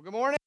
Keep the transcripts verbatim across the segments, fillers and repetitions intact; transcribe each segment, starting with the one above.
Well, good morning.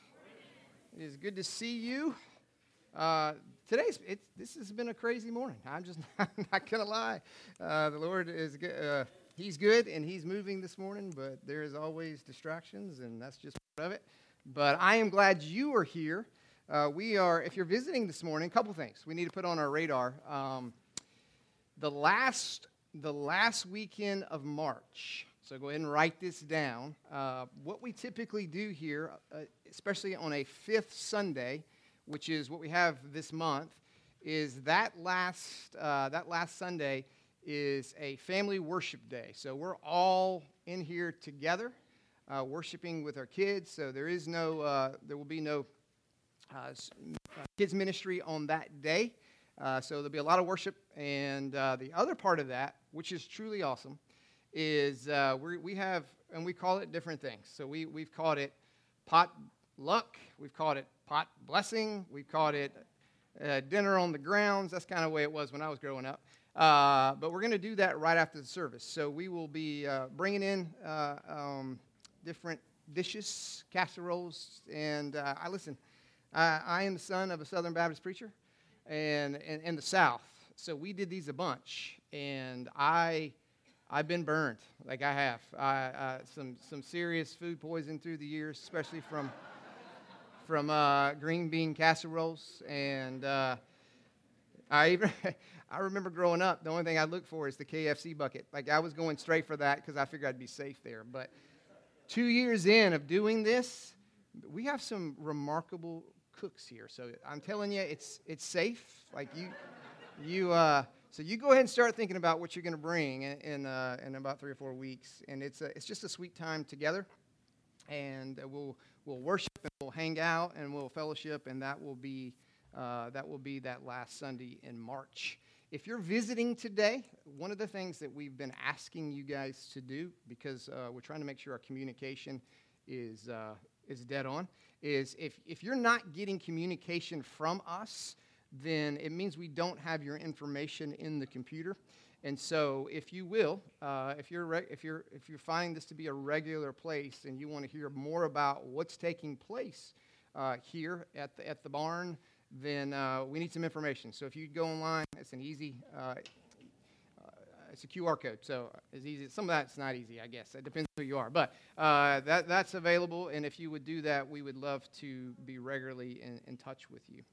It is good to see you. Uh, today's it, this has been a crazy morning. I'm just not, not gonna lie. Uh, the Lord is good. Uh, he's good, and He's moving this morning. But there is always distractions, and that's just part of it. But I am glad you are here. Uh, we are. If you're visiting this morning, a couple things we need to put on our radar. Um, the last the last weekend of March. So go ahead and write this down. Uh, what we typically do here, uh, especially on a fifth Sunday, which is what we have this month, is that last uh, that last Sunday is a family worship day. So we're all in here together, uh, worshiping with our kids. So there is no, uh, there will be no uh, kids ministry on that day. Uh, so there'll be a lot of worship. And uh, the other part of that, which is truly awesome, is uh, we we have, and we call it different things. So we, we've called it pot luck, we've called it pot blessing, we've called it uh, dinner on the grounds. That's kind of the way it was when I was growing up. Uh, but we're going to do that right after the service. So we will be uh, bringing in uh, um, different dishes, casseroles, and uh, I listen, I, I am the son of a Southern Baptist preacher and in the South. So we did these a bunch, and I... I've been burned, like I have. I, uh, some some serious food poisoning through the years, especially from from uh, green bean casseroles. And uh, I even I remember growing up, the only thing I looked for is the K F C bucket. Like I was going straight for that because I figured I'd be safe there. But two years in of doing this, we have some remarkable cooks here. So I'm telling you, it's it's safe. Like you you. Uh, So you go ahead and start thinking about what you're going to bring in in, uh, in about three or four weeks, and it's a, it's just a sweet time together, and we'll we'll worship and we'll hang out and we'll fellowship, and that will be uh, that will be that last Sunday in March. If you're visiting today, one of the things that we've been asking you guys to do, because uh, we're trying to make sure our communication is uh, is dead on, is if if you're not getting communication from us, then it means we don't have your information in the computer. And so if you will, uh, if you're re- if you're if you're finding this to be a regular place and you want to hear more about what's taking place uh, here at the at the barn, then uh, we need some information. So if you go online, it's an easy uh, uh, it's a Q R code. So it's easy. Some of that's not easy, I guess. It depends who you are. But uh, that that's available. And if you would do that, we would love to be regularly in, in touch with you.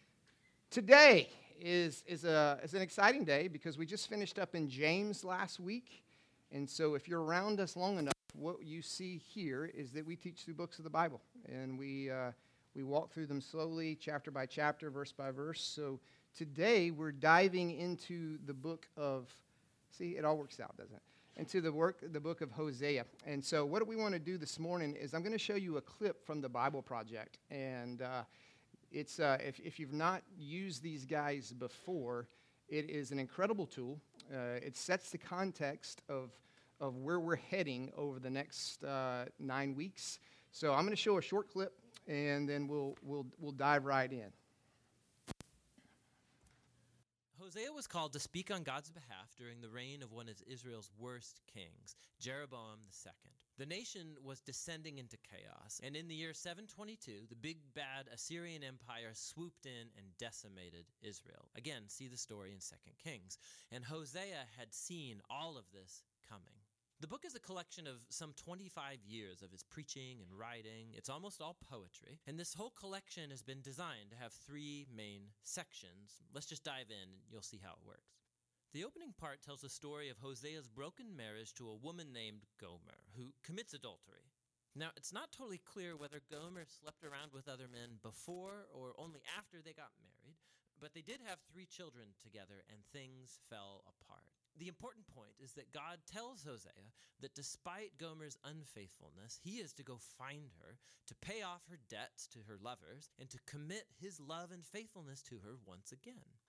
Today is is a is an exciting day because we just finished up in James last week, and so if you're around us long enough, what you see here is that we teach through books of the Bible, and we uh, we walk through them slowly, chapter by chapter, verse by verse. So today we're diving into the book of, see, it all works out, doesn't it? Into the work the book of Hosea. And so what we want to do this morning is I'm going to show you a clip from the Bible Project, and uh, It's uh, if, if you've not used these guys before, it is an incredible tool. Uh, it sets the context of of where we're heading over the next uh, nine weeks. So I'm going to show a short clip, and then we'll we'll we'll dive right in. Hosea was called to speak on God's behalf during the reign of one of Israel's worst kings, Jeroboam the Second. The nation was descending into chaos, and in the year seven twenty-two, the big bad Assyrian Empire swooped in and decimated Israel. Again, see the story in Second Kings. And Hosea had seen all of this coming. The book is a collection of some twenty-five years of his preaching and writing. It's almost all poetry. And this whole collection has been designed to have three main sections. Let's just dive in and you'll see how it works. The opening part tells the story of Hosea's broken marriage to a woman named Gomer, who commits adultery. Now, it's not totally clear whether Gomer slept around with other men before or only after they got married, but they did have three children together and things fell apart. The important point is that God tells Hosea that despite Gomer's unfaithfulness, he is to go find her, to pay off her debts to her lovers, and to commit his love and faithfulness to her once again.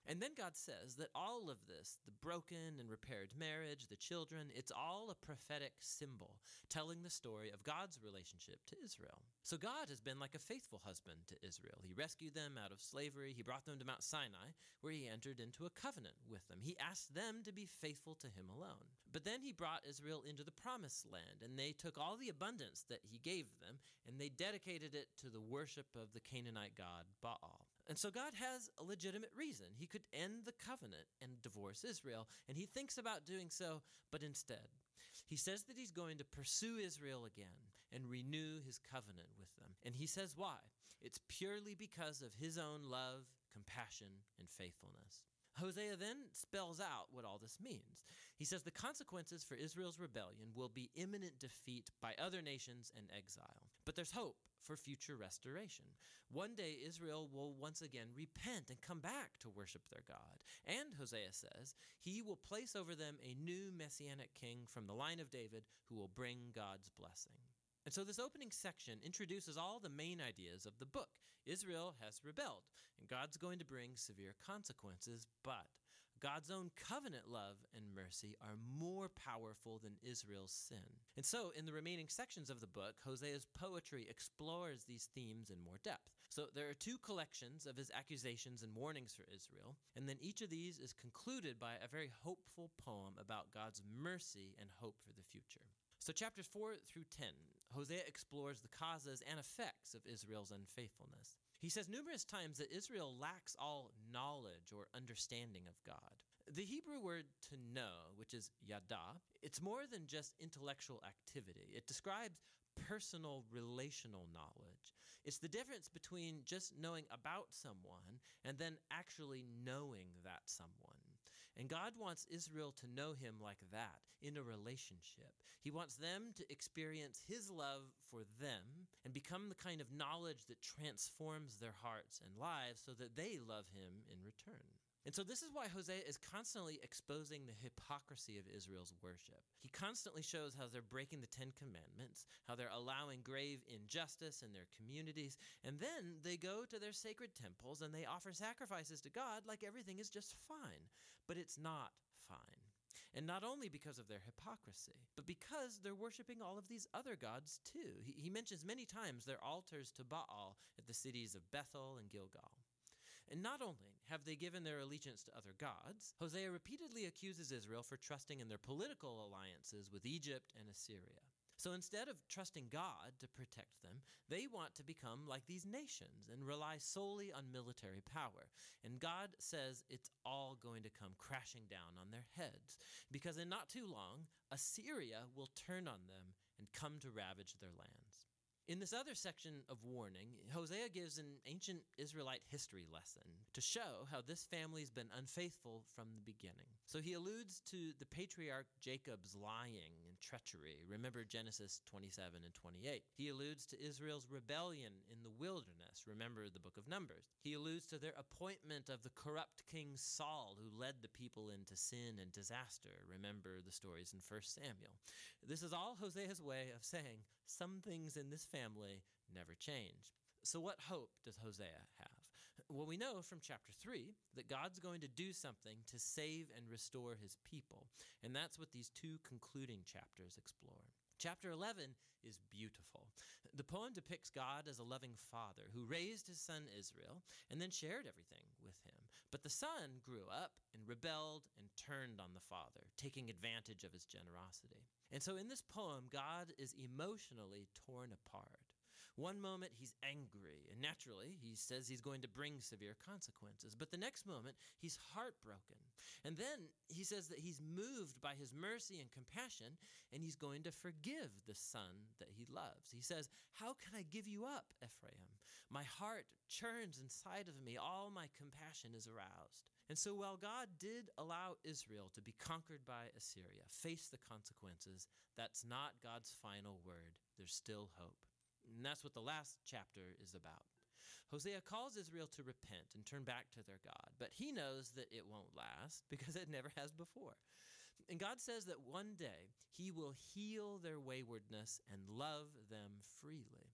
And then God says that all of this, the broken and repaired marriage, the children, it's all a prophetic symbol telling the story of God's relationship to Israel. So God has been like a faithful husband to Israel. He rescued them out of slavery. He brought them to Mount Sinai, where he entered into a covenant with them. He asked them to be faithful to him alone. But then he brought Israel into the promised land, and they took all the abundance that he gave them, and they dedicated it to the worship of the Canaanite god Baal. And so God has a legitimate reason. He could end the covenant and divorce Israel, and he thinks about doing so, but instead, he says that he's going to pursue Israel again and renew his covenant with them. And he says why? It's purely because of his own love, compassion, and faithfulness. Hosea then spells out what all this means. He says the consequences for Israel's rebellion will be imminent defeat by other nations and exile. But there's hope for future restoration. One day Israel will once again repent and come back to worship their God. And Hosea says he will place over them a new messianic king from the line of David who will bring God's blessing. And so this opening section introduces all the main ideas of the book. Israel has rebelled, and God's going to bring severe consequences, but God's own covenant love and mercy are more powerful than Israel's sin. And so in the remaining sections of the book, Hosea's poetry explores these themes in more depth. So there are two collections of his accusations and warnings for Israel, and then each of these is concluded by a very hopeful poem about God's mercy and hope for the future. So chapters four through ten, Hosea explores the causes and effects of Israel's unfaithfulness. He says numerous times that Israel lacks all knowledge or understanding of God. The Hebrew word to know, which is yada, it's more than just intellectual activity. It describes personal relational knowledge. It's the difference between just knowing about someone and then actually knowing that someone. And God wants Israel to know him like that, in a relationship. He wants them to experience his love for them and become the kind of knowledge that transforms their hearts and lives so that they love him in return. And so this is why Hosea is constantly exposing the hypocrisy of Israel's worship. He constantly shows how they're breaking the Ten Commandments, how they're allowing grave injustice in their communities, and then they go to their sacred temples and they offer sacrifices to God like everything is just fine. But it's not fine. And not only because of their hypocrisy, but because they're worshiping all of these other gods too. He, he mentions many times their altars to Baal at the cities of Bethel and Gilgal. And not only have they given their allegiance to other gods, Hosea repeatedly accuses Israel for trusting in their political alliances with Egypt and Assyria. So instead of trusting God to protect them, they want to become like these nations and rely solely on military power. And God says it's all going to come crashing down on their heads, because in not too long, Assyria will turn on them and come to ravage their lands. In this other section of warning, Hosea gives an ancient Israelite history lesson to show how this family's been unfaithful from the beginning. So he alludes to the patriarch Jacob's lying and treachery. Remember Genesis twenty-seven and twenty-eight. He alludes to Israel's rebellion in the wilderness. Remember the book of Numbers. He alludes to their appointment of the corrupt king Saul, who led the people into sin and disaster. Remember the stories in First Samuel. This is all Hosea's way of saying some things in this family never change. So what hope does Hosea have? Well, we know from chapter three that God's going to do something to save and restore his people. And that's what these two concluding chapters explore. Chapter eleven is beautiful. The poem depicts God as a loving father who raised his son Israel and then shared everything with him. But the son grew up and rebelled and turned on the father, taking advantage of his generosity. And so in this poem, God is emotionally torn apart. One moment he's angry, and naturally he says he's going to bring severe consequences. But the next moment he's heartbroken. And then he says that he's moved by his mercy and compassion, and he's going to forgive the son that he loves. He says, "How can I give you up, Ephraim? My heart churns inside of me. All my compassion is aroused." And so while God did allow Israel to be conquered by Assyria, face the consequences, that's not God's final word. There's still hope. And that's what the last chapter is about. Hosea calls Israel to repent and turn back to their God, but he knows that it won't last because it never has before. And God says that one day he will heal their waywardness and love them freely.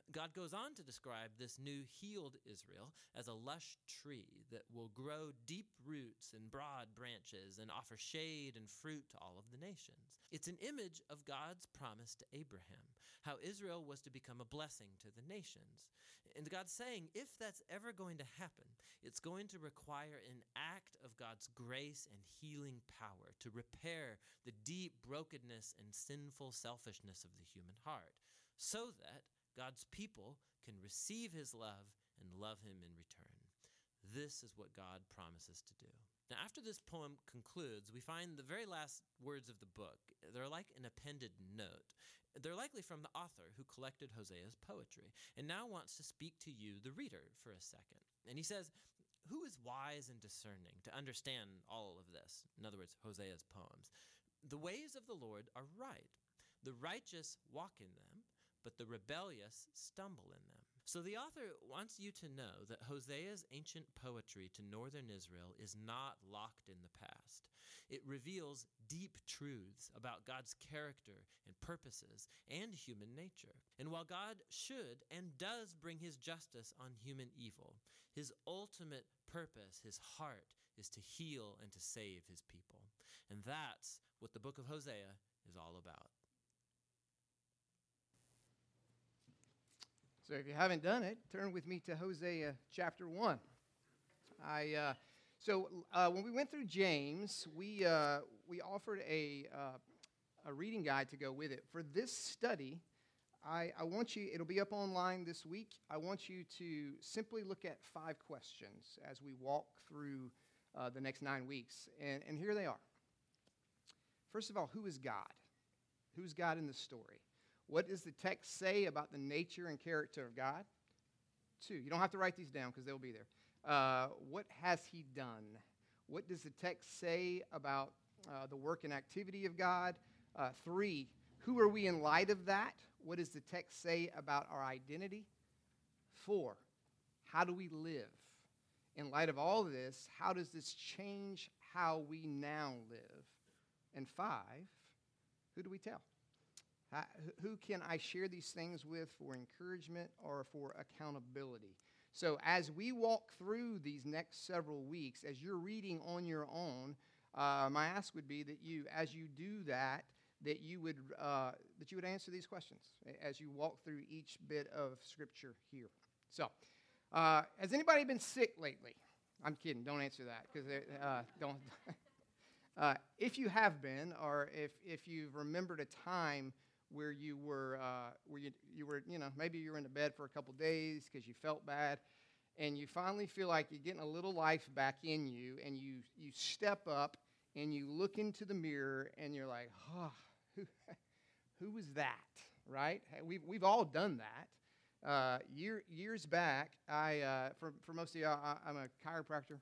God goes on to describe this new healed Israel as a lush tree that will grow deep roots and broad branches and offer shade and fruit to all of the nations. It's an image of God's promise to Abraham, how Israel was to become a blessing to the nations. And God's saying, if that's ever going to happen, it's going to require an act of God's grace and healing power to repair the deep brokenness and sinful selfishness of the human heart, so that God's people can receive his love and love him in return. This is what God promises to do. Now, after this poem concludes, we find the very last words of the book. They're like an appended note. They're likely from the author who collected Hosea's poetry and now wants to speak to you, the reader, for a second. And he says, who is wise and discerning to understand all of this? In other words, Hosea's poems. The ways of the Lord are right. The righteous walk in them, but the rebellious stumble in them. So the author wants you to know that Hosea's ancient poetry to northern Israel is not locked in the past. It reveals deep truths about God's character and purposes and human nature. And while God should and does bring his justice on human evil, his ultimate purpose, his heart, is to heal and to save his people. And that's what the book of Hosea is all about. So if you haven't done it, turn with me to Hosea chapter one. I uh, so uh, when we went through James, we uh, we offered a uh, a reading guide to go with it. For this study, I, I want you. It'll be up online this week. I want you to simply look at five questions as we walk through uh, the next nine weeks, and and here they are. First of all, who is God? Who's God in the story? What does the text say about the nature and character of God? Two, you don't have to write these down because they'll be there. Uh, what has he done? What does the text say about uh, the work and activity of God? Uh, three, who are we in light of that? What does the text say about our identity? Four, how do we live? In light of all of this, how does this change how we now live? And five, who do we tell? How, who can I share these things with for encouragement or for accountability? So as we walk through these next several weeks, as you're reading on your own, uh, my ask would be that you, as you do that, that you would uh, that you would answer these questions as you walk through each bit of Scripture here. So, uh, has anybody been sick lately? I'm kidding. Don't answer that because uh, don't. uh, if you have been, or if if you've remembered a time where you were, uh, where you, you were, you know, maybe you were in the bed for a couple days because you felt bad, and you finally feel like you're getting a little life back in you, and you you step up and you look into the mirror and you're like, oh, who, who was that, right? We've we've all done that. Uh, year years back, I uh, for for most of y'all, I, I'm a chiropractor,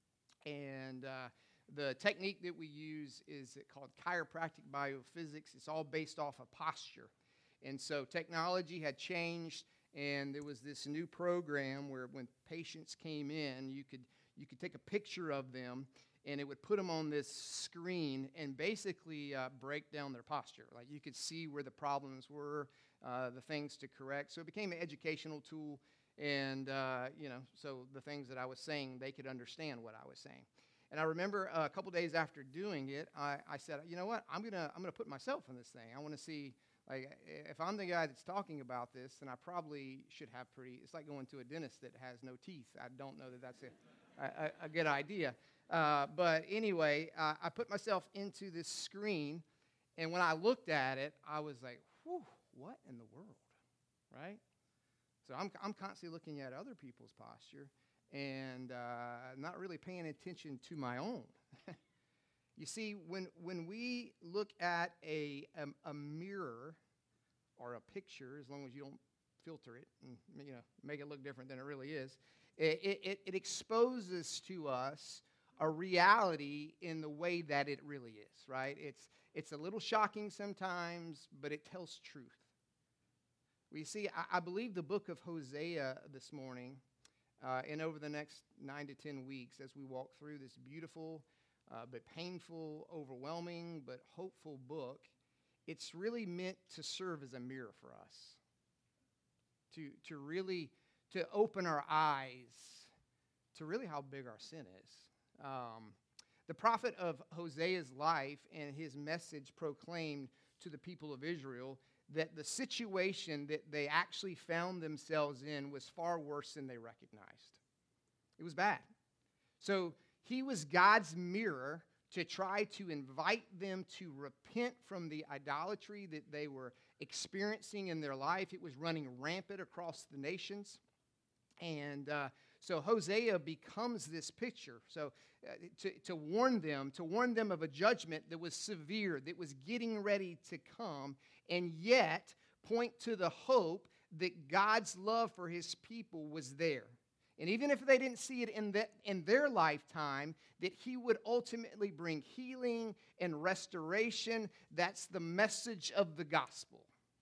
and uh, the technique that we use is called chiropractic biophysics. It's all based off of posture. And so technology had changed, and there was this new program where when patients came in, you could you could take a picture of them, and it would put them on this screen and basically uh, break down their posture. Like you could see where the problems were, uh, the things to correct. So it became an educational tool, and uh, you know, so the things that I was saying, they could understand what I was saying. And I remember uh, a couple days after doing it, I, I said, you know what, I'm gonna I'm gonna put myself in this thing. I want to see, like, if I'm the guy that's talking about this, then I probably should have pretty. It's like going to a dentist that has no teeth. I don't know that that's a a, a good idea. Uh, but anyway, uh, I put myself into this screen, and when I looked at it, I was like, whew, what in the world, right? So I'm I'm constantly looking at other people's posture and uh, not really paying attention to my own. You see, when when we look at a, a a mirror or a picture, as long as you don't filter it and you know make it look different than it really is, it it, it exposes to us a reality in the way that it really is. Right? It's it's a little shocking sometimes, but it tells truth. We see, I, I believe the book of Hosea this morning. Uh, and over the next nine to ten weeks, as we walk through this beautiful, uh, but painful, overwhelming, but hopeful book, it's really meant to serve as a mirror for us, to, to really to open our eyes to really how big our sin is. Um, the prophet of Hosea's life and his message proclaimed to the people of Israel that the situation that they actually found themselves in was far worse than they recognized. It was bad. So he was God's mirror to try to invite them to repent from the idolatry that they were experiencing in their life. It was running rampant across the nations. And uh, so Hosea becomes this picture. So uh, to, to warn them, to warn them of a judgment that was severe, that was getting ready to come, and yet point to the hope that God's love for his people was there. And even if they didn't see it in, the, in their lifetime, that he would ultimately bring healing and restoration. That's the message of the gospel.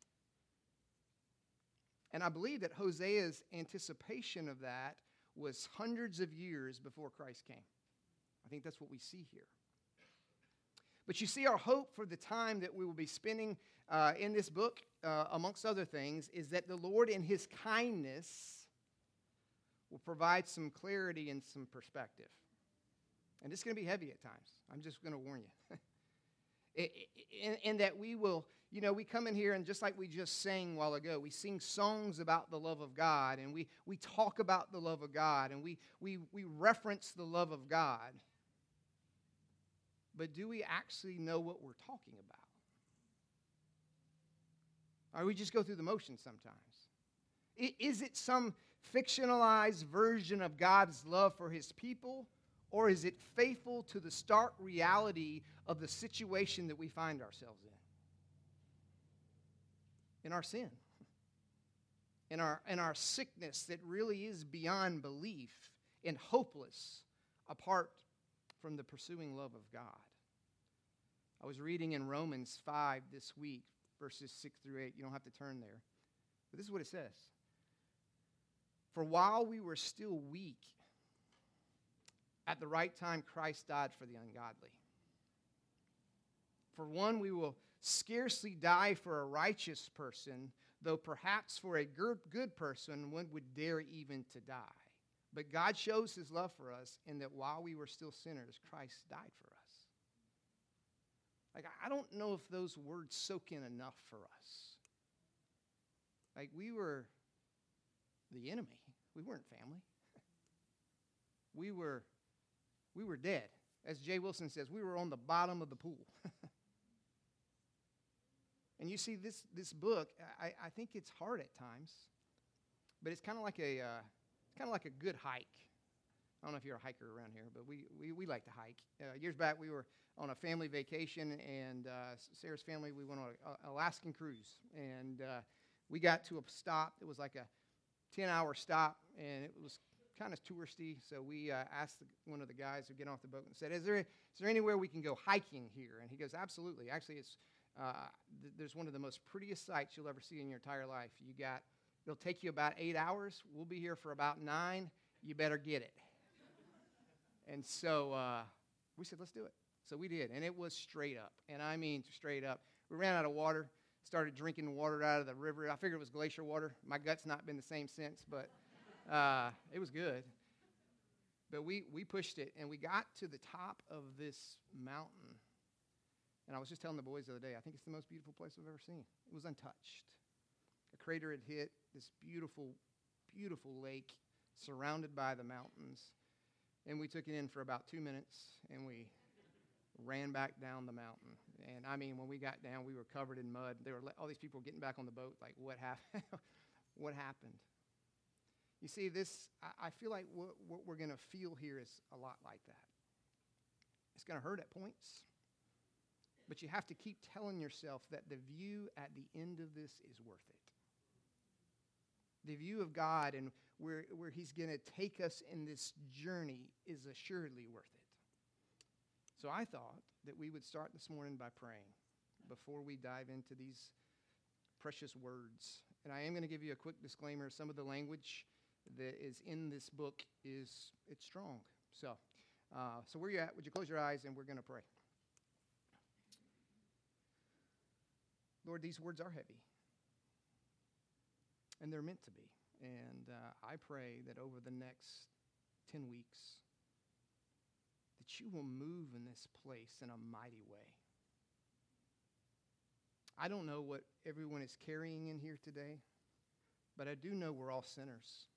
And I believe that Hosea's anticipation of that was hundreds of years before Christ came. I think that's what we see here. But you see, our hope for the time that we will be spending uh, in this book, uh, amongst other things, is that the Lord in his kindness will provide some clarity and some perspective. And it's going to be heavy at times. I'm just going to warn you. And, and that we will, you know, we come in here and just like we just sang a while ago, we sing songs about the love of God, and we, we talk about the love of God, and we, we, we reference the love of God. But do we actually know what we're talking about? Or we just go through the motions sometimes? Is it some fictionalized version of God's love for his people? Or is it faithful to the stark reality of the situation that we find ourselves in? In our sin. In our, in our sickness that really is beyond belief and hopeless apart from the pursuing love of God. I was reading in Romans five this week, verses six through eight. You don't have to turn there. But this is what it says. For while we were still weak, at the right time, Christ died for the ungodly. For one, we will scarcely die for a righteous person, though perhaps for a good, good person, one would dare even to die. But God shows his love for us in that while we were still sinners, Christ died for us. Like, I don't know if those words soak in enough for us. Like, we were the enemy. We weren't family. We were... We were dead. As Jay Wilson says, we were on the bottom of the pool. And you see, this, this book, I, I think it's hard at times, but it's kind of like a uh, it's kind of like a good hike. I don't know if you're a hiker around here, but we, we, we like to hike. Uh, years back, we were on a family vacation, and uh, Sarah's family, we went on an Alaskan cruise. And uh, we got to a stop. It was like a ten-hour stop, and it was kind of touristy, so we uh, asked the, one of the guys who get off the boat and said, is there, is there anywhere we can go hiking here? And he goes, absolutely. Actually, it's uh, th- there's one of the most prettiest sights you'll ever see in your entire life. You got, it'll take you about eight hours. We'll be here for about nine. You better get it. And so uh, we said, let's do it. So we did, and it was straight up, and I mean straight up. We ran out of water, started drinking water out of the river. I figured it was glacier water. My gut's not been the same since, but... Uh, it was good, but we, we pushed it, and we got to the top of this mountain, and I was just telling the boys the other day, I think it's the most beautiful place I've ever seen. It was untouched. A crater had hit this beautiful, beautiful lake surrounded by the mountains, and we took it in for about two minutes, and we ran back down the mountain. And I mean, when we got down, we were covered in mud. There were all these people getting back on the boat, like, what happened? What happened? You see, this, I feel like what, what we're going to feel here is a lot like that. It's going to hurt at points, but you have to keep telling yourself that the view at the end of this is worth it. The view of God and where, where he's going to take us in this journey is assuredly worth it. So I thought that we would start this morning by praying before we dive into these precious words. And I am going to give you a quick disclaimer. Some of the language that is in this book is, it's strong. So, uh, so where you at? Would you close your eyes and we're going to pray. Lord, these words are heavy. And they're meant to be. And uh, I pray that over the next ten weeks, that you will move in this place in a mighty way. I don't know what everyone is carrying in here today, but I do know we're all sinners.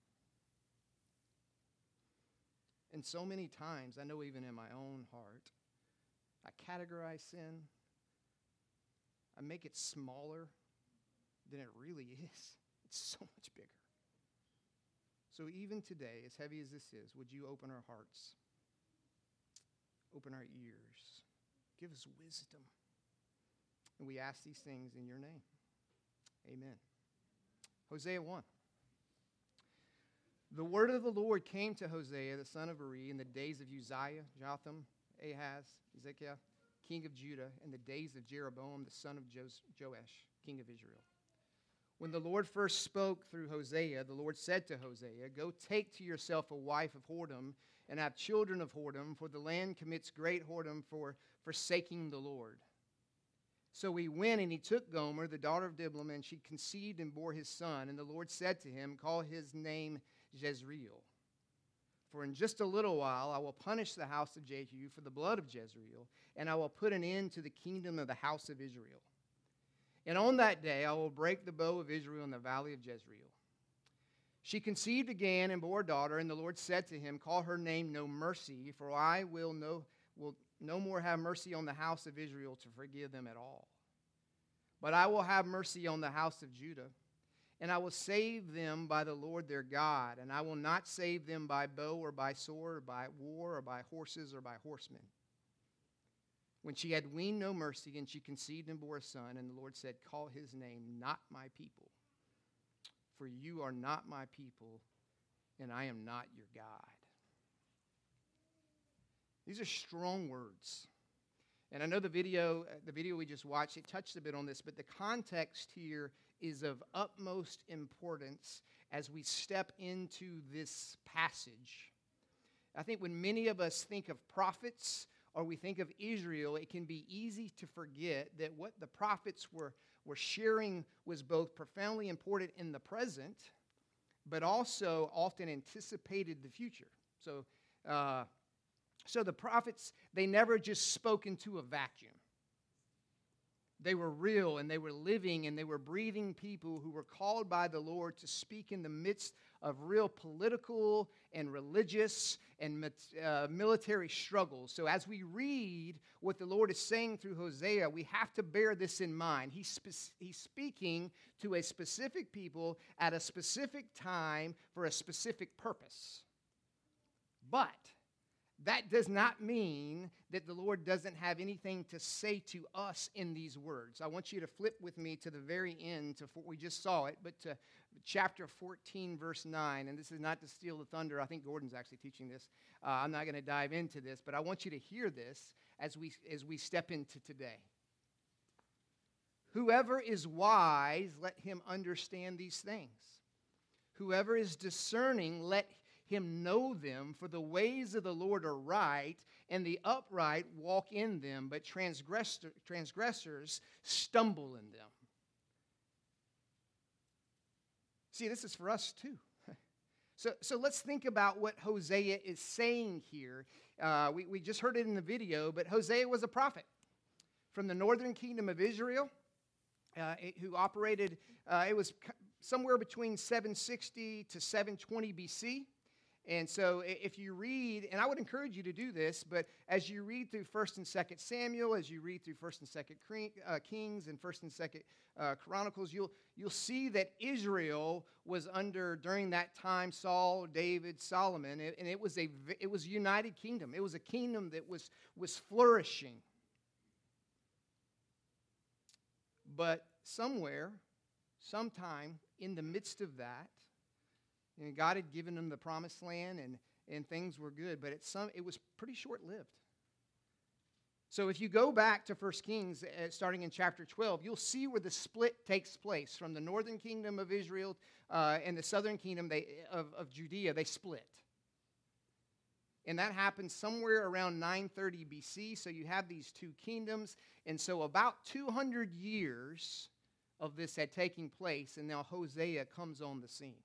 And so many times, I know even in my own heart, I categorize sin. I make it smaller than it really is. It's so much bigger. So even today, as heavy as this is, would you open our hearts, open our ears, give us wisdom. And we ask these things in your name. Amen. Hosea one. The word of the Lord came to Hosea, the son of Uri, in the days of Uzziah, Jotham, Ahaz, Ezekiel, king of Judah, in the days of Jeroboam, the son of Joash, king of Israel. When the Lord first spoke through Hosea, the Lord said to Hosea, "Go take to yourself a wife of whoredom, and have children of whoredom, for the land commits great whoredom for forsaking the Lord." So he went and he took Gomer, the daughter of Diblaim, and she conceived and bore his son. And the Lord said to him, "Call his name Jezreel. For in just a little while I will punish the house of Jehu for the blood of Jezreel, and I will put an end to the kingdom of the house of Israel. And on that day I will break the bow of Israel in the valley of Jezreel." She conceived again and bore a daughter, and the Lord said to him, "Call her name No Mercy, for I will no, will no more have mercy on the house of Israel to forgive them at all. But I will have mercy on the house of Judah, and I will save them by the Lord their God, and I will not save them by bow or by sword or by war or by horses or by horsemen." When she had weaned no mercy, and she conceived and bore a son, and the Lord said, "Call his name Not My People, for you are not my people, and I am not your God." These are strong words. And I know the video, the video we just watched, it touched a bit on this, but the context here is of utmost importance as we step into this passage. I think when many of us think of prophets or we think of Israel, it can be easy to forget that what the prophets were, were sharing was both profoundly important in the present, but also often anticipated the future. So, uh, so the prophets, they never just spoke into a vacuum. They were real, and they were living, and they were breathing people who were called by the Lord to speak in the midst of real political and religious and uh, military struggles. So as we read what the Lord is saying through Hosea, we have to bear this in mind. He's, spe- he's speaking to a specific people at a specific time for a specific purpose. But that does not mean that the Lord doesn't have anything to say to us in these words. I want you to flip with me to the very end. To, we just saw it, but to chapter fourteen, verse nine. And this is not to steal the thunder. I think Gordon's actually teaching this. Uh, I'm not going to dive into this, but I want you to hear this as we, as we step into today. "Whoever is wise, let him understand these things. Whoever is discerning, let him know them, for the ways of the Lord are right, and the upright walk in them, but transgressor, transgressors stumble in them." See, this is for us too. So, so let's think about what Hosea is saying here. Uh, we, we just heard it in the video, but Hosea was a prophet from the northern kingdom of Israel, uh, who operated, uh, it was somewhere between seven sixty to seven twenty B C. And so if you read, and I would encourage you to do this, but as you read through First and Second Samuel, as you read through First and Second Kings and First and Second uh, Chronicles, you'll, you'll see that Israel was under, during that time, Saul, David, Solomon, and it was a, it was a united kingdom. It was a kingdom that was, was flourishing. But somewhere, sometime in the midst of that, and God had given them the promised land, and, and things were good, but it, some, it was pretty short-lived. So if you go back to First Kings, uh, starting in chapter twelve, you'll see where the split takes place. From the northern kingdom of Israel uh, and the southern kingdom they, of, of Judea, they split. And that happened somewhere around nine thirty B C, so you have these two kingdoms. And so about two hundred years of this had taken place, and now Hosea comes on the scene.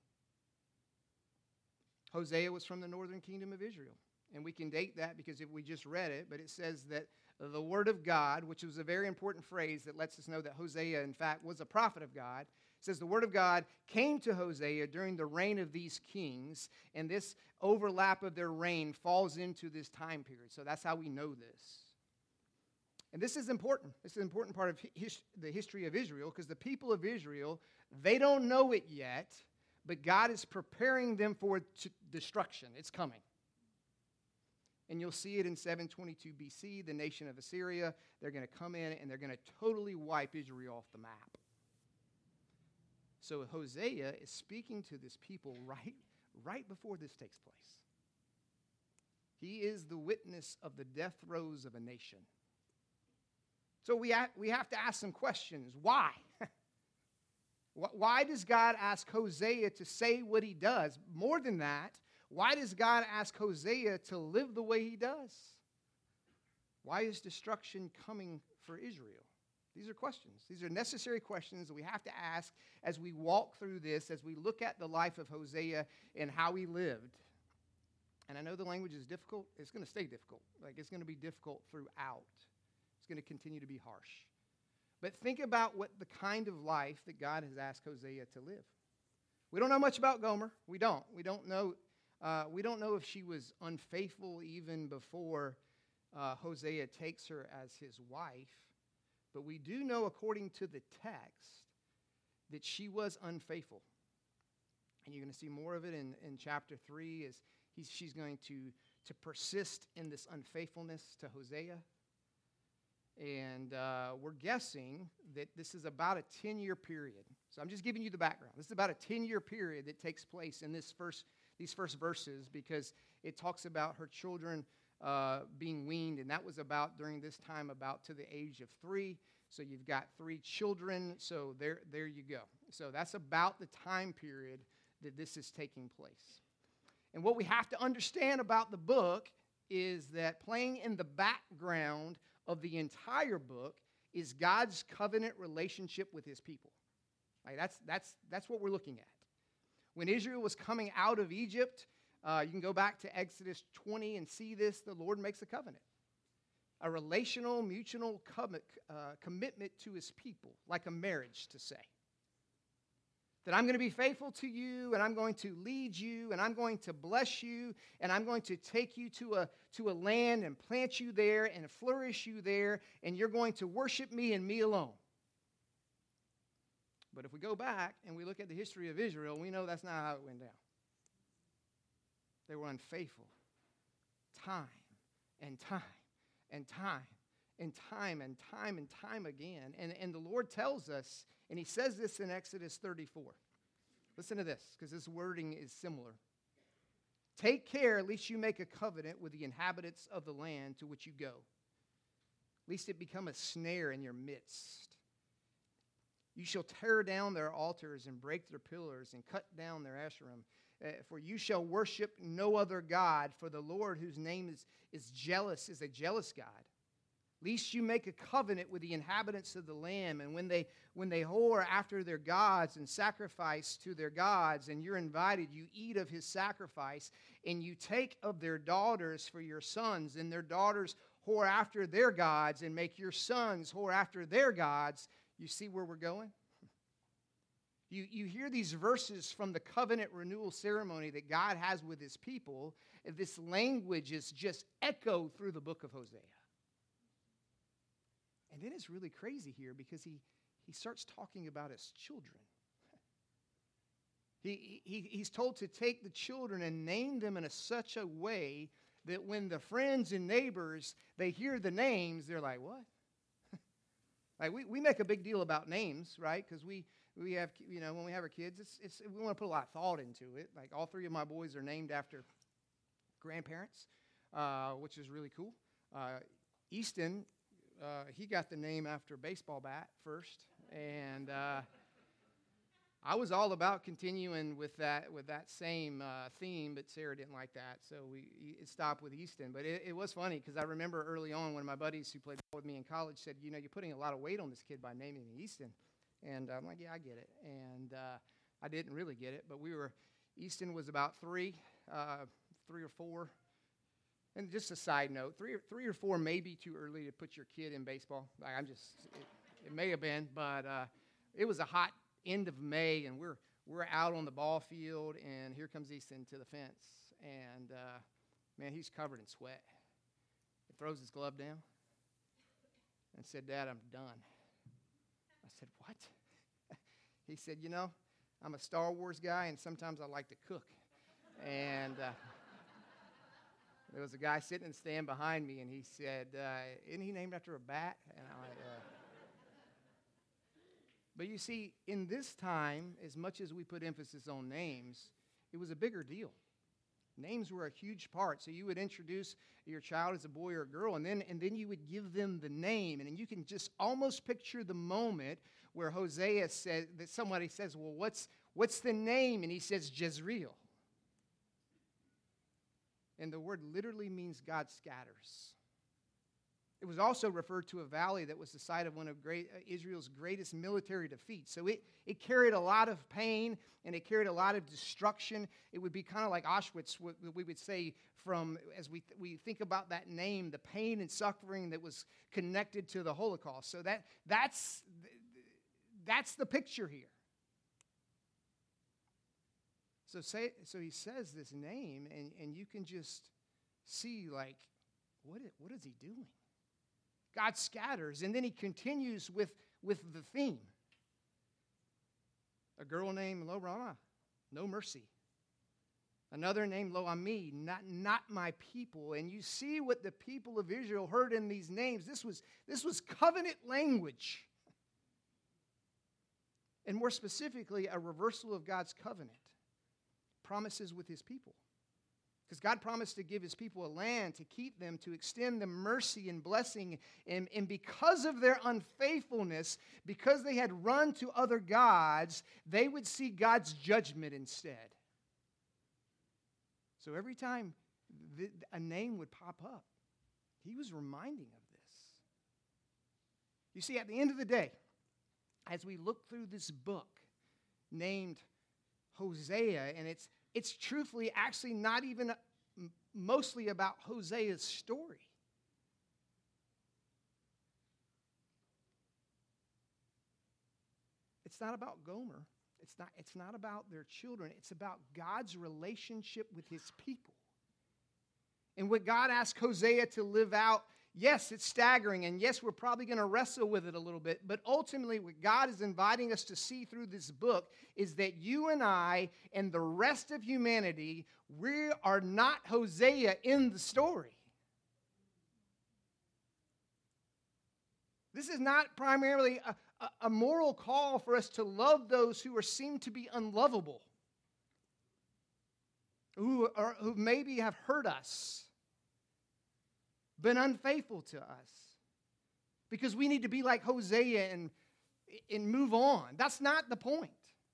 Hosea was from the northern kingdom of Israel. And we can date that because if we just read it, but it says that the word of God, which was a very important phrase that lets us know that Hosea, in fact, was a prophet of God, says the word of God came to Hosea during the reign of these kings, and this overlap of their reign falls into this time period. So that's how we know this. And this is important. This is an important part of his, the history of Israel, because the people of Israel, they don't know it yet, but God is preparing them for t- destruction. It's coming. And you'll see it in seven twenty-two B C, the nation of Assyria. They're going to come in and they're going to totally wipe Israel off the map. So Hosea is speaking to this people right, right before this takes place. He is the witness of the death throes of a nation. So we ha- we have to ask some questions. Why? Why does God ask Hosea to say what he does? More than that, why does God ask Hosea to live the way he does? Why is destruction coming for Israel? These are questions. These are necessary questions that we have to ask as we walk through this, as we look at the life of Hosea and how he lived. And I know the language is difficult. It's going to stay difficult. Like, it's going to be difficult throughout. It's going to continue to be harsh. But think about what the kind of life that God has asked Hosea to live. We don't know much about Gomer. We don't. We don't know. Uh, we don't know if she was unfaithful even before uh, Hosea takes her as his wife. But we do know, according to the text, that she was unfaithful. And you're going to see more of it in, in chapter three as he's, she's going to, to persist in this unfaithfulness to Hosea. And uh, we're guessing that this is about a ten-year period. So I'm just giving you the background. This is about a ten-year period that takes place in this first, these first verses, because it talks about her children uh, being weaned, and that was about during this time about to the age of three. So you've got three children, so there, there you go. So that's about the time period that this is taking place. And what we have to understand about the book is that playing in the background of the entire book is God's covenant relationship with his people. Like that's, that's, that's what we're looking at. When Israel was coming out of Egypt, uh, you can go back to Exodus twenty and see this. The Lord makes a covenant, a relational, mutual com- uh, commitment to his people, like a marriage to say. That I'm going to be faithful to you, and I'm going to lead you, and I'm going to bless you, and I'm going to take you to a, to a land and plant you there and flourish you there, and you're going to worship me and me alone. But if we go back and we look at the history of Israel, we know that's not how it went down. They were unfaithful time and time and time and time and time and time again. And, and the Lord tells us, and he says this in Exodus thirty-four. Listen to this, because this wording is similar. Take care, lest you make a covenant with the inhabitants of the land to which you go, lest it become a snare in your midst. You shall tear down their altars and break their pillars and cut down their Asherim. Uh, for you shall worship no other God, for the Lord, whose name is, is jealous, is a jealous God. Lest you make a covenant with the inhabitants of the land, and when they when they whore after their gods and sacrifice to their gods, and you're invited, you eat of his sacrifice, and you take of their daughters for your sons, and their daughters whore after their gods, and make your sons whore after their gods. You see where we're going? You, you hear these verses from the covenant renewal ceremony that God has with his people. This language is just echoed through the book of Hosea. And then it's really crazy here because he, he starts talking about his children. He, he, he's told to take the children and name them in a, such a way that when the friends and neighbors, they hear the names, they're like, what? Like we, we make a big deal about names, right? Because we, we have, you know, when we have our kids, it's, it's, we want to put a lot of thought into it. Like all three of my boys are named after grandparents, uh, which is really cool. Uh, Easton, uh, he got the name after a baseball bat first. And uh, I was all about continuing with that with that same uh, theme, but Sarah didn't like that, so we it stopped with Easton. But it, it was funny because I remember early on when my buddies who played ball with me in college said, you know, you're putting a lot of weight on this kid by naming him Easton. And I'm like, yeah, I get it. And uh, I didn't really get it, but we were, Easton was about three, uh, three or four. And just a side note, three or, three or four may be too early to put your kid in baseball. I'm just, it, it may have been, but uh, it was a hot end of May, and we're we're out on the ball field, and here comes Easton to the fence. And, uh, man, he's covered in sweat. He throws his glove down and said, Dad, I'm done. I said, what? He said, you know, I'm a Star Wars guy, and sometimes I like to cook. And uh, there was a guy sitting in the stand behind me, and he said, uh, isn't he named after a bat? And I like, uh, but you see, in this time, as much as we put emphasis on names, it was a bigger deal. Names were a huge part. So you would introduce your child as a boy or a girl, and then and then you would give them the name. And then you can just almost picture the moment where Hosea says, that somebody says, well, what's, what's the name? And he says, Jezreel. And the word literally means God scatters. It was also referred to a valley that was the site of one of great, uh, Israel's greatest military defeats. So it, it carried a lot of pain, and it carried a lot of destruction. It would be kind of like Auschwitz, what we would say from, as we, th- we think about that name, the pain and suffering that was connected to the Holocaust. So that that's, that's the picture here. So say, so he says this name, and, and you can just see, like, what is, what is he doing? God scatters, and then he continues with, with the theme. A girl named Lo Ramah, no mercy. Another named Lo Ami, not, not my people. And you see what the people of Israel heard in these names. This was, this was covenant language. And more specifically, a reversal of God's covenant. Promises with his people. Because God promised to give his people a land, to keep them, to extend them mercy and blessing. And, and because of their unfaithfulness, because they had run to other gods, they would see God's judgment instead. So every time th- a name would pop up, he was reminding of this. You see, at the end of the day, as we look through this book named Hosea, and it's It's truthfully actually not even mostly about Hosea's story. It's not about Gomer. It's not, it's not about their children. It's about God's relationship with his people. And what God asked Hosea to live out, yes, it's staggering, and yes, we're probably going to wrestle with it a little bit, but ultimately what God is inviting us to see through this book is that you and I and the rest of humanity, we are not Hosea in the story. This is not primarily a, a, a moral call for us to love those who are seen to be unlovable, who, are, who maybe have hurt us, been unfaithful to us, because we need to be like Hosea and, and move on. That's not the point.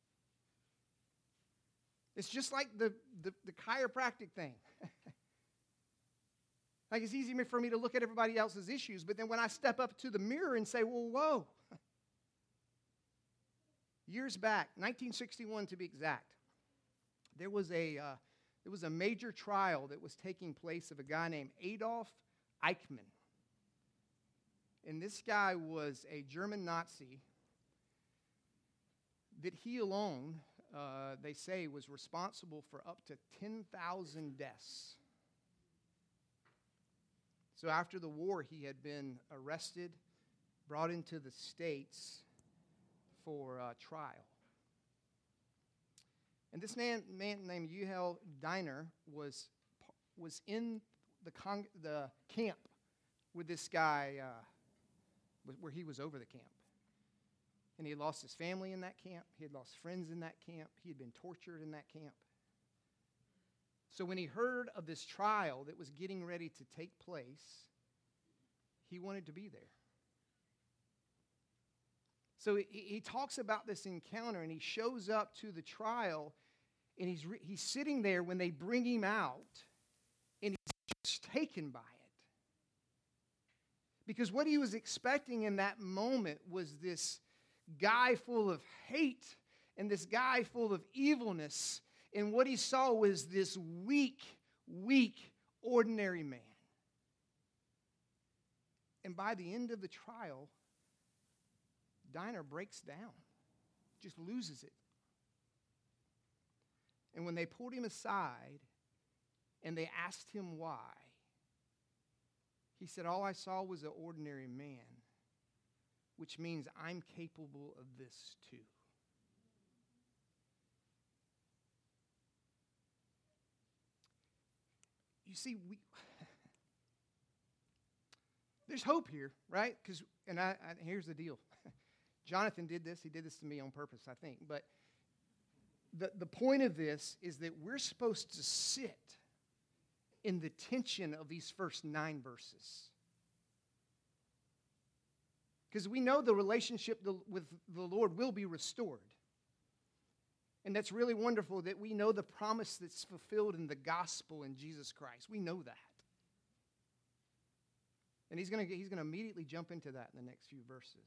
It's just like the, the, the chiropractic thing. Like, it's easy for me to look at everybody else's issues, but then when I step up to the mirror and say, well, whoa. Years back, nineteen sixty-one to be exact, there was a uh, there was a major trial that was taking place of a guy named Adolf Eichmann. And this guy was a German Nazi that he alone, uh, they say, was responsible for up to ten thousand deaths. So after the war, he had been arrested, brought into the States for uh, trial. And this man, man named Uehel Diner was, was in the, con- the camp with this guy, uh, where he was over the camp. And he had lost his family in that camp. He had lost friends in that camp. He had been tortured in that camp. So when he heard of this trial that was getting ready to take place, he wanted to be there. So he, he talks about this encounter, and he shows up to the trial, and he's, re- he's sitting there when they bring him out, and he's just taken by it. Because what he was expecting in that moment was this guy full of hate and this guy full of evilness. And what he saw was this weak, weak, ordinary man. And by the end of the trial, Dinah breaks down, just loses it. And when they pulled him aside and they asked him why, he said, all I saw was an ordinary man, which means I'm capable of this too. You see, we there's hope here, right? Because, and I, I, here's the deal. Jonathan did this. He did this to me on purpose, I think. But the, the point of this is that we're supposed to sit in the tension of these first nine verses. Because we know the relationship with the Lord will be restored. And that's really wonderful that we know the promise that's fulfilled in the gospel in Jesus Christ. We know that. And he's going to he's going to immediately jump into that in the next few verses.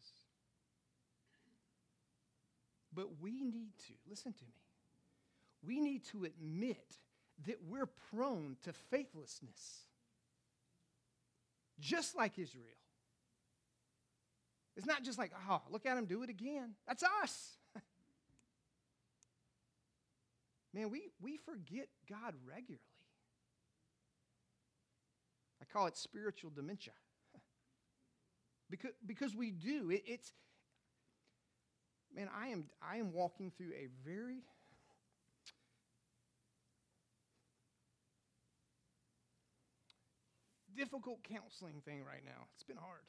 But we need to, listen to me, we need to admit that we're prone to faithlessness. Just like Israel. It's not just like, oh, look at him do it again. That's us. Man, we, we forget God regularly. I call it spiritual dementia. Because, because we do. It, it's, man, I am, I am walking through a very difficult counseling thing right now. It's been hard.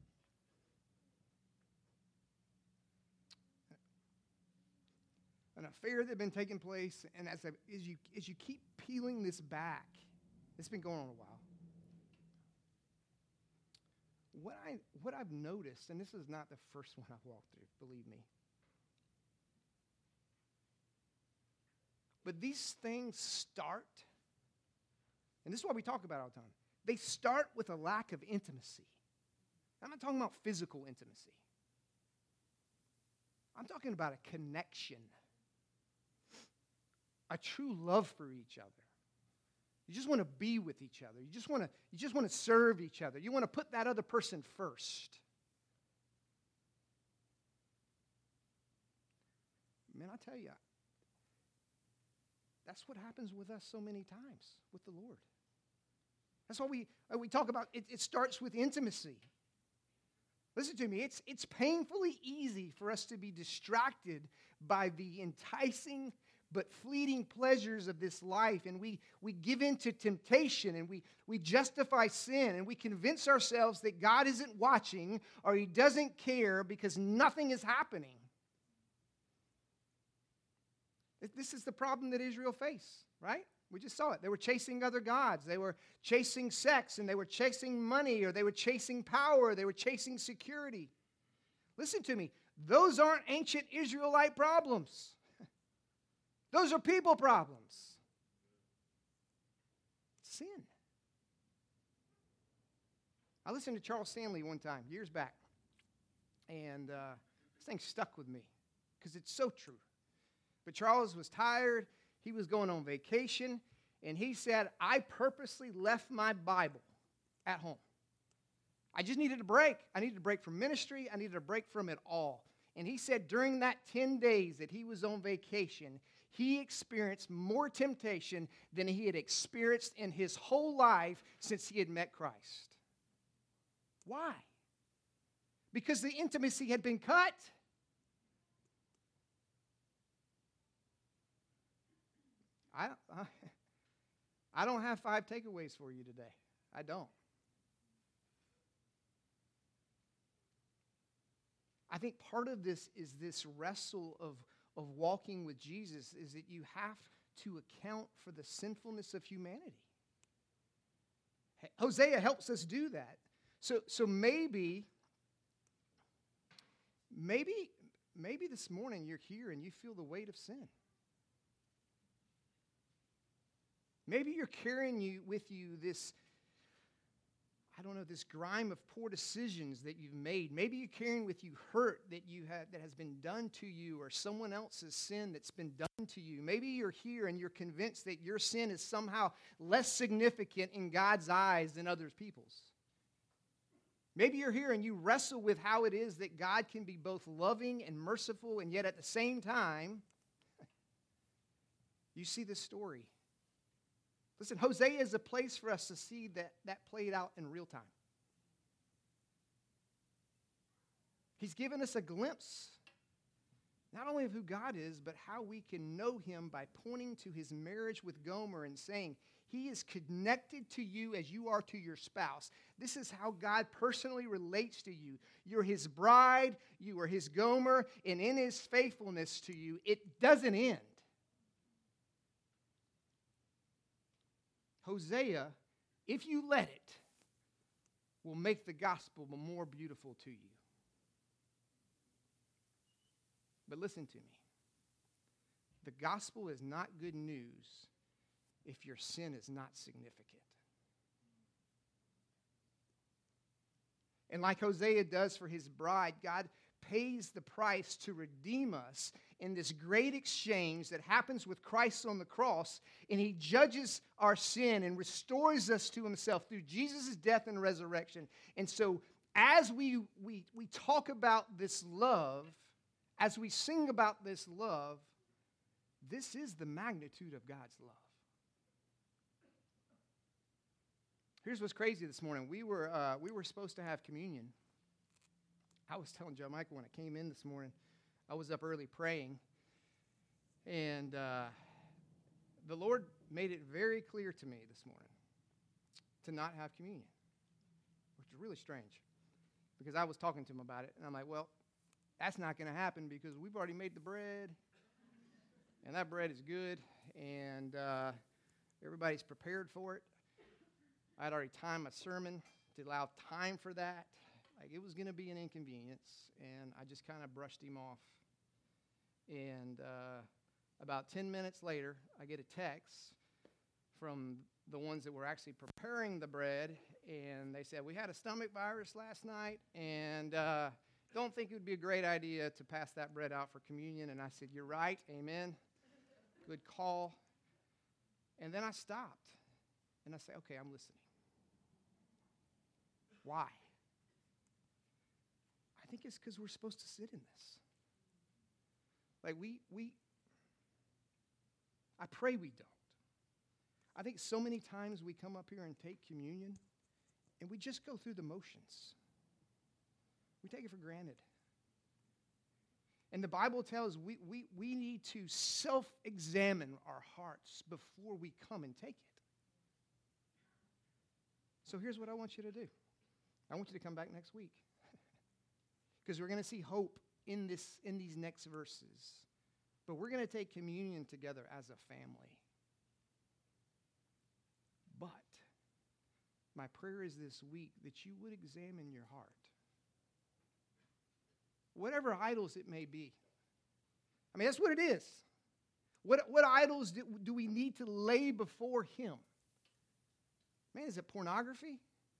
An affair that had been taking place, and as, I, as, you, as you keep peeling this back, it's been going on a while. What, I, what I've noticed, and this is not the first one I've walked through, believe me, but these things start, and this is what we talk about all the time, they start with a lack of intimacy. I'm not talking about physical intimacy. I'm talking about a connection. A true love for each other. You just want to be with each other. You just want to, you just want to serve each other. You want to put that other person first. Man, I tell you, that's what happens with us so many times with the Lord. That's why we, we talk about, it, it starts with intimacy. Listen to me, it's, it's painfully easy for us to be distracted by the enticing but fleeting pleasures of this life, and we, we give in to temptation, and we, we justify sin, and we convince ourselves that God isn't watching or He doesn't care because nothing is happening. This is the problem that Israel faced, right? We just saw it. They were chasing other gods. They were chasing sex, and they were chasing money, or they were chasing power, or they were chasing security. Listen to me. Those aren't ancient Israelite problems. Those are people problems. Sin. I listened to Charles Stanley one time, years back, and uh, this thing stuck with me because it's so true. But Charles was tired. He was going on vacation, and he said, I purposely left my Bible at home. I just needed a break. I needed a break from ministry. I needed a break from it all. And he said during that ten days that he was on vacation, he experienced more temptation than he had experienced in his whole life since he had met Christ. Why? Because the intimacy had been cut. I, I, I don't have five takeaways for you today. I don't. I think part of this is this wrestle of, of walking with Jesus is that you have to account for the sinfulness of humanity. Hosea helps us do that. So, so maybe, maybe, maybe this morning you're here and you feel the weight of sin. Maybe you're carrying you with you this, I don't know, this grime of poor decisions that you've made. Maybe you're carrying with you hurt that you have, that has been done to you, or someone else's sin that's been done to you. Maybe you're here and you're convinced that your sin is somehow less significant in God's eyes than other people's. Maybe you're here and you wrestle with how it is that God can be both loving and merciful, and yet at the same time, you see this story. Listen, Hosea is a place for us to see that, that played out in real time. He's given us a glimpse, not only of who God is, but how we can know Him by pointing to His marriage with Gomer and saying, He is connected to you as you are to your spouse. This is how God personally relates to you. You're His bride, you are His Gomer, and in His faithfulness to you, it doesn't end. Hosea, if you let it, will make the gospel more beautiful to you. But listen to me. The gospel is not good news if your sin is not significant. And like Hosea does for his bride, God pays the price to redeem us in this great exchange that happens with Christ on the cross, and He judges our sin and restores us to Himself through Jesus' death and resurrection. And so as we, we, we talk about this love, as we sing about this love, this is the magnitude of God's love. Here's what's crazy this morning. We were, uh, we were supposed to have communion. I was telling Joe Michael when I came in this morning, I was up early praying, and uh, the Lord made it very clear to me this morning to not have communion, which is really strange, because I was talking to him about it, and I'm like, well, that's not going to happen because we've already made the bread, and that bread is good, and uh, everybody's prepared for it. I had already timed my sermon to allow time for that. Like, it was going to be an inconvenience, and I just kind of brushed him off. And uh, about ten minutes later, I get a text from the ones that were actually preparing the bread, and they said, we had a stomach virus last night, and uh, don't think it would be a great idea to pass that bread out for communion. And I said, you're right, amen, good call. And then I stopped, and I said, okay, I'm listening. Why? I think it's because we're supposed to sit in this. Like we, we, I pray we don't. I think so many times we come up here and take communion, and we just go through the motions. We take it for granted. And the Bible tells we, we, we need to self-examine our hearts before we come and take it. So here's what I want you to do. I want you to come back next week. Because we're going to see hope in this in these next verses. But we're going to take communion together as a family. But my prayer is this week that you would examine your heart. Whatever idols it may be. I mean, that's what it is. What, what idols do, do we need to lay before Him? Man, is it pornography?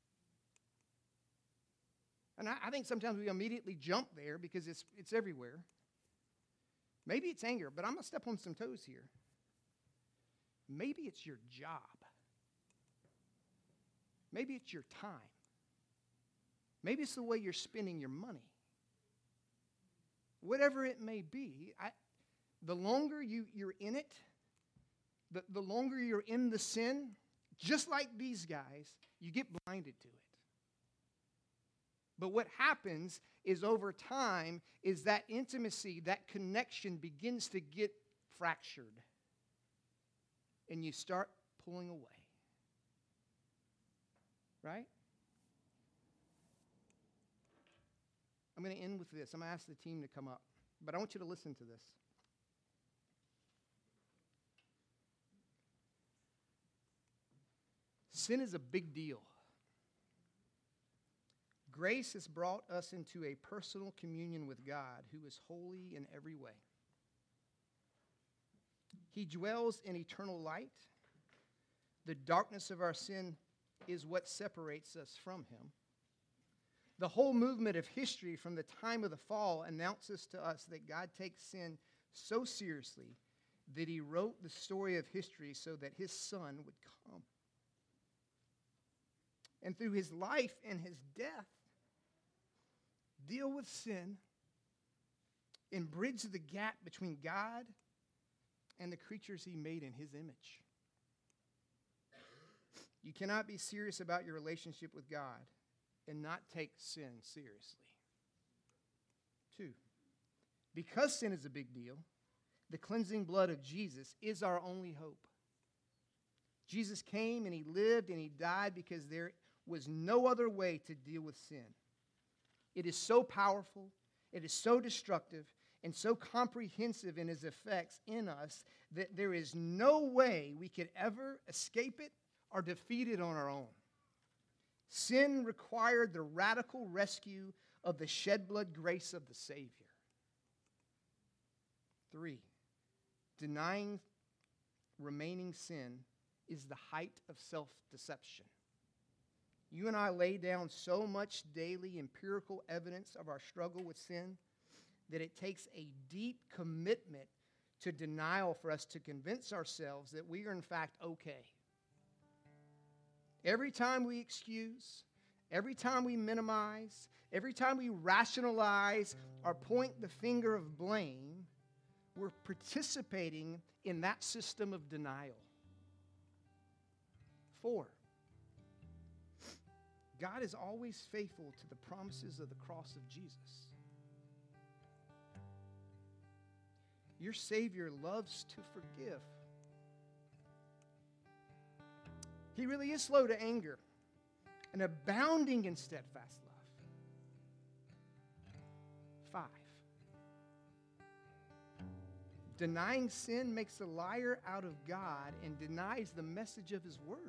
And I, I think sometimes we immediately jump there because it's it's everywhere. Maybe it's anger, but I'm going to step on some toes here. Maybe it's your job. Maybe it's your time. Maybe it's the way you're spending your money. Whatever it may be, I, the longer you, you're in it, the, the longer you're in the sin, just like these guys, you get blinded to it. But what happens is over time is that intimacy, that connection begins to get fractured. And you start pulling away. Right? I'm going to end with this. I'm going to ask the team to come up. But I want you to listen to this. Sin is a big deal. Grace has brought us into a personal communion with God, who is holy in every way. He dwells in eternal light. The darkness of our sin is what separates us from him. The whole movement of history from the time of the fall announces to us that God takes sin so seriously that he wrote the story of history so that his son would come. And through his life and his death, deal with sin and bridge the gap between God and the creatures he made in his image. You cannot be serious about your relationship with God and not take sin seriously. Two, because sin is a big deal, the cleansing blood of Jesus is our only hope. Jesus came and he lived and he died because there was no other way to deal with sin. It is so powerful, it is so destructive, and so comprehensive in its effects in us that there is no way we could ever escape it or defeat it on our own. Sin required the radical rescue of the shed blood grace of the Savior. Three, denying remaining sin is the height of self-deception. You and I lay down so much daily empirical evidence of our struggle with sin that it takes a deep commitment to denial for us to convince ourselves that we are in fact okay. Every time we excuse, every time we minimize, every time we rationalize or point the finger of blame, we're participating in that system of denial. Four, God is always faithful to the promises of the cross of Jesus. Your Savior loves to forgive. He really is slow to anger and abounding in steadfast love. Five, denying sin makes a liar out of God and denies the message of his word.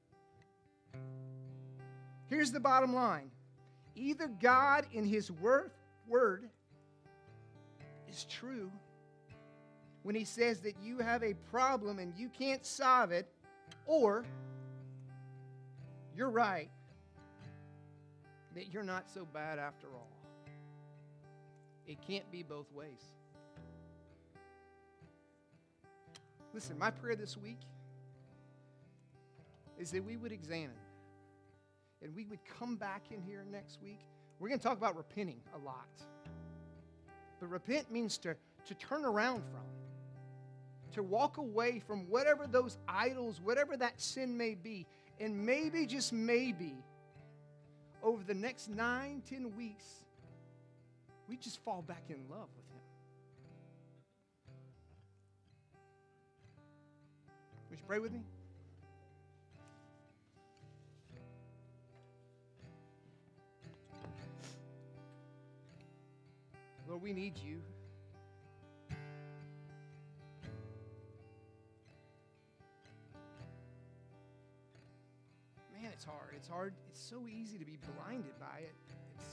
Here's the bottom line. Either God in his word, word is true when he says that you have a problem and you can't solve it, or you're right that you're not so bad after all. It can't be both ways. Listen, my prayer this week is that we would examine and we would come back in here next week. We're going to talk about repenting a lot. But repent means to, to turn around from, to walk away from whatever those idols, whatever that sin may be, and maybe, just maybe, over the next nine, ten weeks, we just fall back in love with him. Would you pray with me? Lord, we need you. Man, it's hard. It's hard. It's so easy to be blinded by it. It's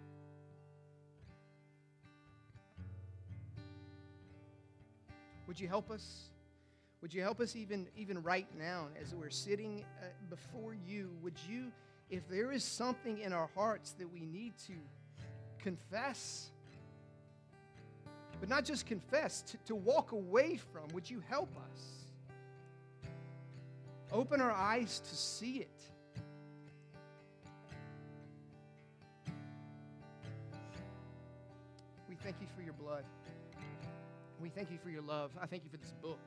Would you help us? Would you help us even, even right now as we're sitting uh, before you? Would you, if there is something in our hearts that we need to confess, but not just confess, to, to walk away from, would you help us? Open our eyes to see it. We thank you for your blood. We thank you for your love. I thank you for this book.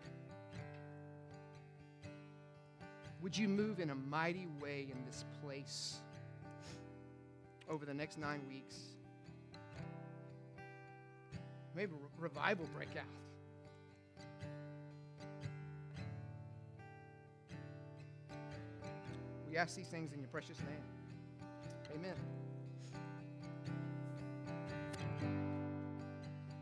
Would you move in a mighty way in this place over the next nine weeks? Maybe revival break out. We ask these things in your precious name. Amen.